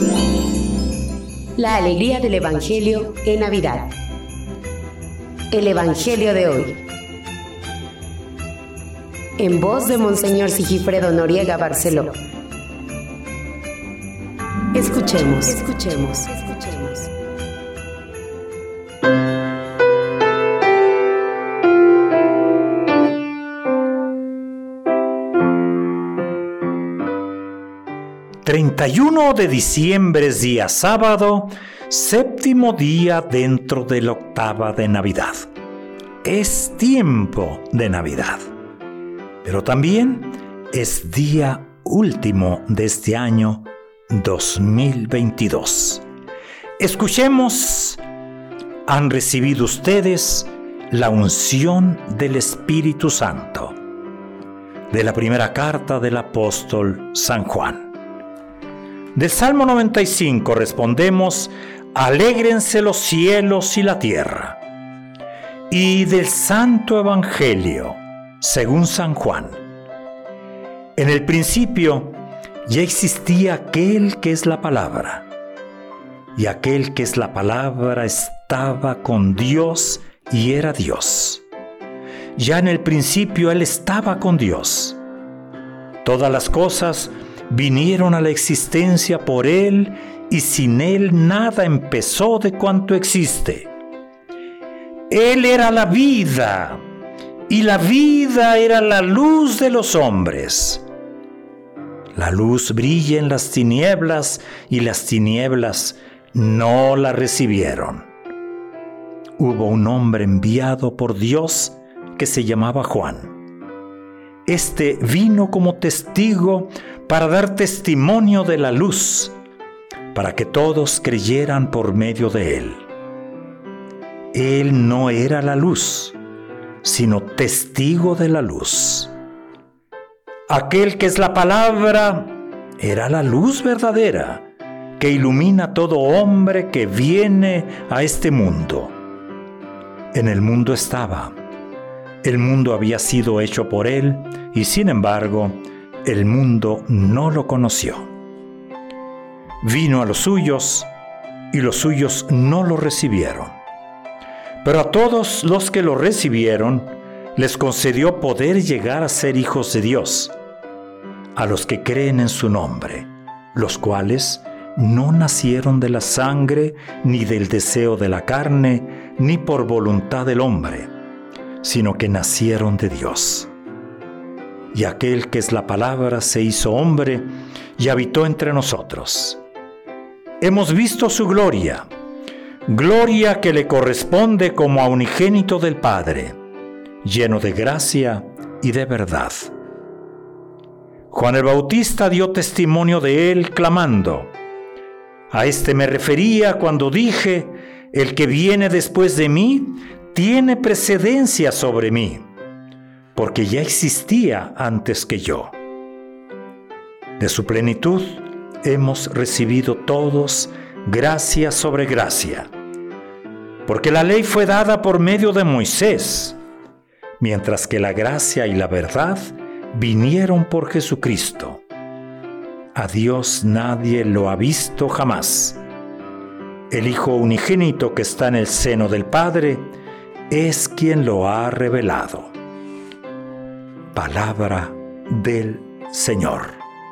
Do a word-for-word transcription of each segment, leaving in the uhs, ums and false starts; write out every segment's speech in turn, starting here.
La alegría del Evangelio en Navidad. El Evangelio de hoy. En voz de Monseñor Sigifredo Noriega Barceló. Escuchemos, escuchemos, escuchemos. treinta y uno de diciembre es día sábado, séptimo día dentro de la octava de Navidad. Es tiempo de Navidad, pero también es día último de este año dos mil veintidós. Escuchemos, han recibido ustedes la unción del Espíritu Santo, de la primera carta del apóstol San Juan. Del Salmo noventa y cinco respondemos: alégrense los cielos y la tierra. Y del Santo Evangelio, según San Juan. En el principio ya existía aquel que es la palabra, y aquel que es la palabra estaba con Dios y era Dios. Ya en el principio Él estaba con Dios. Todas las cosas vinieron a la existencia por Él, y sin Él nada empezó de cuanto existe. Él era la vida, y la vida era la luz de los hombres. La luz brilla en las tinieblas, y las tinieblas no la recibieron. Hubo un hombre enviado por Dios que se llamaba Juan. Este vino como testigo para dar testimonio de la luz, para que todos creyeran por medio de él. Él no era la luz, sino testigo de la luz. Aquel que es la palabra era la luz verdadera, que ilumina a todo hombre que viene a este mundo. En el mundo estaba. El mundo había sido hecho por él, y sin embargo, el mundo no lo conoció. Vino a los suyos, y los suyos no lo recibieron. Pero a todos los que lo recibieron, les concedió poder llegar a ser hijos de Dios, a los que creen en su nombre, los cuales no nacieron de la sangre, ni del deseo de la carne, ni por voluntad del hombre, sino que nacieron de Dios. Y aquel que es la palabra se hizo hombre y habitó entre nosotros. Hemos visto su gloria, gloria que le corresponde como a unigénito del Padre, lleno de gracia y de verdad. Juan el Bautista dio testimonio de él clamando: a este me refería cuando dije, el que viene después de mí tiene precedencia sobre mí, porque ya existía antes que yo. De su plenitud hemos recibido todos gracia sobre gracia, porque la ley fue dada por medio de Moisés, mientras que la gracia y la verdad vinieron por Jesucristo. A Dios nadie lo ha visto jamás. El Hijo unigénito que está en el seno del Padre es quien lo ha revelado. Palabra del Señor.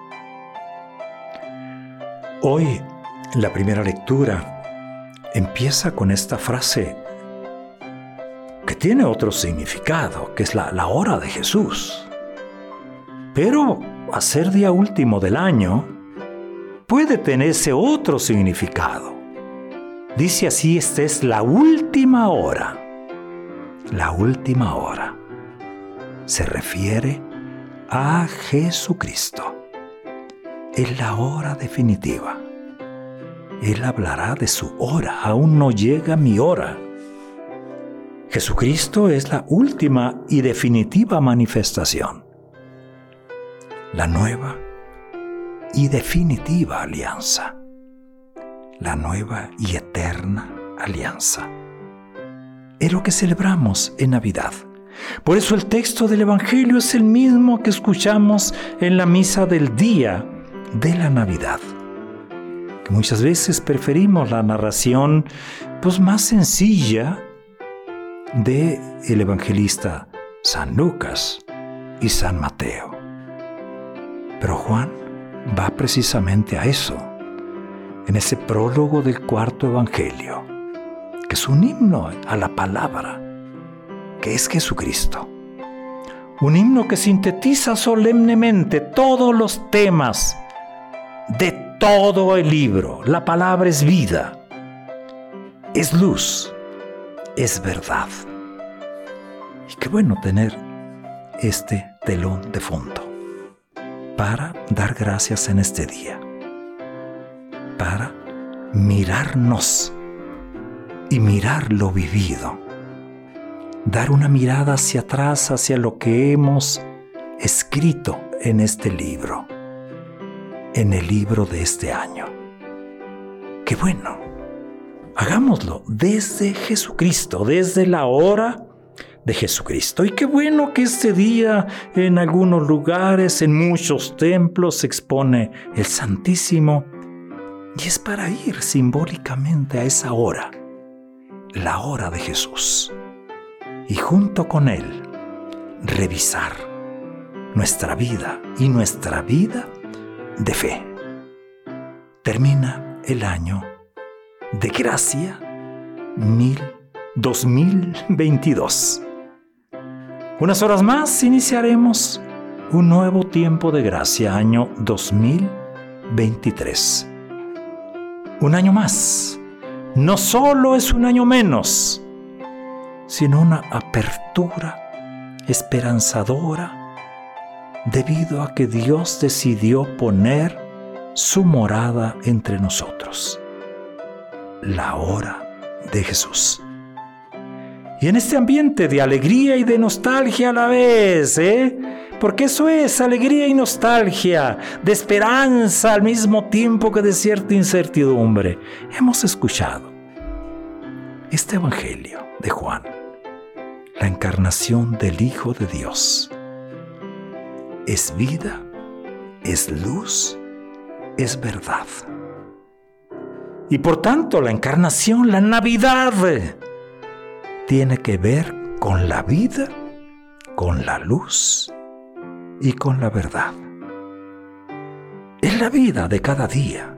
Hoy la primera lectura empieza con esta frase que tiene otro significado, que es la, la hora de Jesús. Pero a ser día último del año puede tener ese otro significado. Dice así: esta es la última hora. La última hora se refiere a Jesucristo. Es la hora definitiva. Él hablará de su hora. Aún no llega mi hora. Jesucristo es la última y definitiva manifestación. La nueva y definitiva alianza. La nueva y eterna alianza. Es lo que celebramos en Navidad. Por eso el texto del Evangelio es el mismo que escuchamos en la misa del día de la Navidad. que muchas veces preferimos la narración pues, más sencilla de el evangelista San Lucas y San Mateo. Pero Juan va precisamente a eso, en ese prólogo del cuarto evangelio, que es un himno a la palabra, que es Jesucristo. Un himno que sintetiza solemnemente todos los temas de todo el libro. La palabra es vida, es luz, es verdad. Y qué bueno tener este telón de fondo para dar gracias en este día, para mirarnos y mirar lo vivido, dar una mirada hacia atrás, hacia lo que hemos escrito en este libro, en el libro de este año. ¡Qué bueno! Hagámoslo desde Jesucristo, desde la hora de Jesucristo. Y qué bueno que este día en algunos lugares, en muchos templos, se expone el Santísimo, y es para ir simbólicamente a esa hora, la hora de Jesús, y junto con Él revisar nuestra vida y nuestra vida de fe. Termina el año de gracia mil, dos mil veintidós. Unas horas más iniciaremos un nuevo tiempo de gracia, año dos mil veintitrés. Un año más. No solo es un año menos, sino una apertura esperanzadora debido a que Dios decidió poner su morada entre nosotros. La hora de Jesús. Y en este ambiente de alegría y de nostalgia a la vez, ¿eh? Porque eso es alegría y nostalgia, de esperanza al mismo tiempo que de cierta incertidumbre. Hemos escuchado este evangelio de Juan, la encarnación del Hijo de Dios. Es vida, es luz, es verdad. Y por tanto la encarnación, la Navidad, tiene que ver con la vida, con la luz y con la verdad. Es la vida de cada día.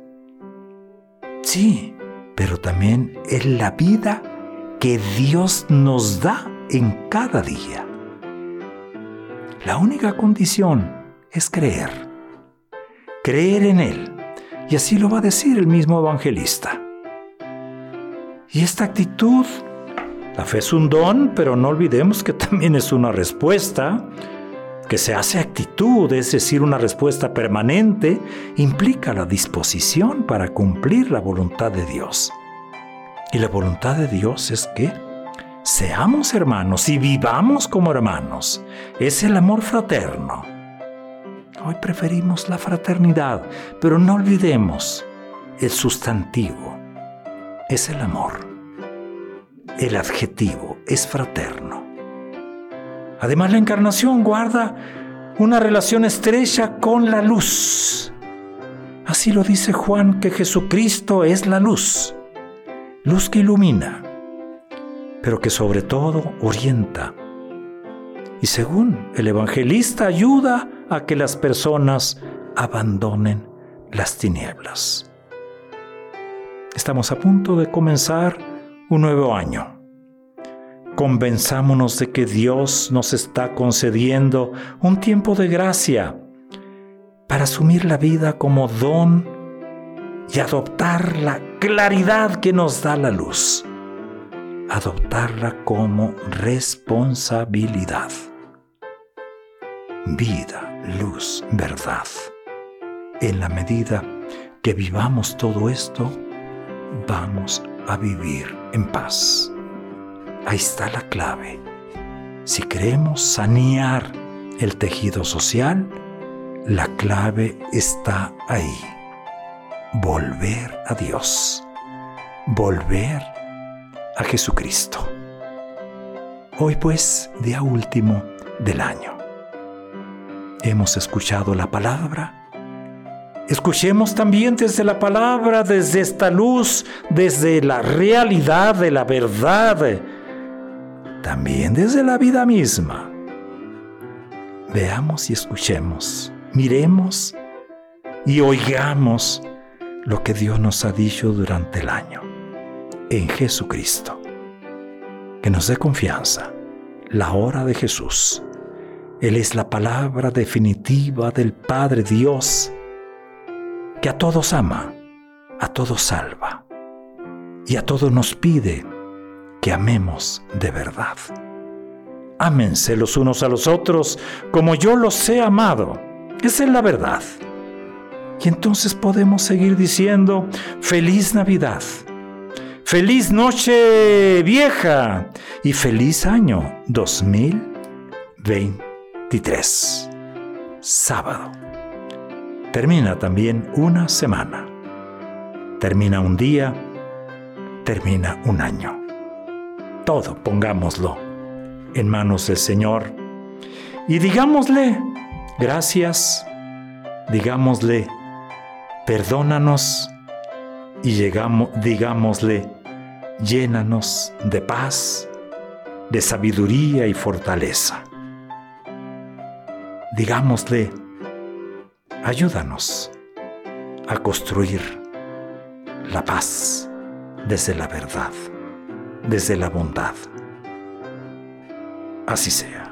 Sí, pero también es la vida que Dios nos da en cada día. La única condición es creer. Creer en Él. Y así lo va a decir el mismo evangelista. Y esta actitud, la fe es un don, pero no olvidemos que también es una respuesta, que se hace actitud, es decir, una respuesta permanente, implica la disposición para cumplir la voluntad de Dios. Y la voluntad de Dios es que seamos hermanos y vivamos como hermanos. Es el amor fraterno. Hoy preferimos la fraternidad, pero no olvidemos el sustantivo. Es el amor. El adjetivo es fraterno. Además, la encarnación guarda una relación estrecha con la luz. Así lo dice Juan, que Jesucristo es la luz. Luz que ilumina, pero que sobre todo orienta. Y según el evangelista, ayuda a que las personas abandonen las tinieblas. Estamos a punto de comenzar un nuevo año. Convenzámonos de que Dios nos está concediendo un tiempo de gracia para asumir la vida como don y adoptar la claridad que nos da la luz. Adoptarla como responsabilidad. Vida, luz, verdad. En la medida que vivamos todo esto, vamos a vivir en paz. Ahí está la clave. Si queremos sanear el tejido social, la clave está ahí. Volver a Dios. Volver a Jesucristo. Hoy pues, día último del año. Hemos escuchado la palabra, Escuchemos también desde la palabra, desde esta luz, desde la realidad de la verdad, también desde la vida misma. Veamos y escuchemos, miremos y oigamos lo que Dios nos ha dicho durante el año en Jesucristo. Que nos dé confianza, la hora de Jesús. Él es la palabra definitiva del Padre Dios, que a todos ama, a todos salva y a todos nos pide que amemos de verdad. Ámense los unos a los otros como yo los he amado. Esa es la verdad. Y entonces podemos seguir diciendo feliz Navidad, feliz Noche Vieja y feliz año dos mil veintitrés. Sábado. Termina también una semana. Termina un día. Termina un año. Todo pongámoslo en manos del Señor y digámosle gracias, digámosle perdónanos y llegamos, digámosle llénanos de paz, de sabiduría y fortaleza. Digámosle ayúdanos a construir la paz desde la verdad, desde la bondad. Así sea.